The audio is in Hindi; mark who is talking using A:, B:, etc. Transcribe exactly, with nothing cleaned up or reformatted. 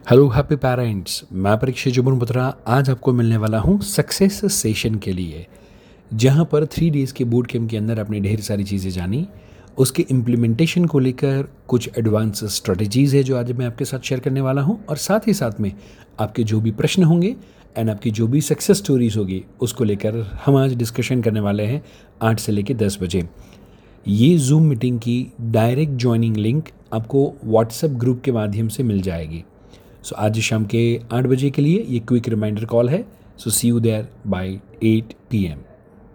A: हेलो हैप्पी पेरेंट्स, मैं परीक्षा जुबन बत्रा आज आपको मिलने वाला हूँ सक्सेस सेशन के लिए, जहाँ पर थ्री डेज़ के बूट कैम्प के अंदर आपने ढेर सारी चीज़ें जानी। उसके इम्प्लीमेंटेशन को लेकर कुछ एडवांस स्ट्रेटजीज़ है जो आज मैं आपके साथ शेयर करने वाला हूँ, और साथ ही साथ में आपके जो भी प्रश्न होंगे एंड आपकी जो भी सक्सेस स्टोरीज होगी उसको लेकर हम आज डिस्कशन करने वाले हैं आठ से लेकर दस बजे। ये जूम मीटिंग की डायरेक्ट ज्वाइनिंग लिंक आपको व्हाट्सएप ग्रुप के माध्यम से मिल जाएगी। सो आज शाम के आठ बजे के लिए ये क्विक रिमाइंडर कॉल है। So see you there by eight P M.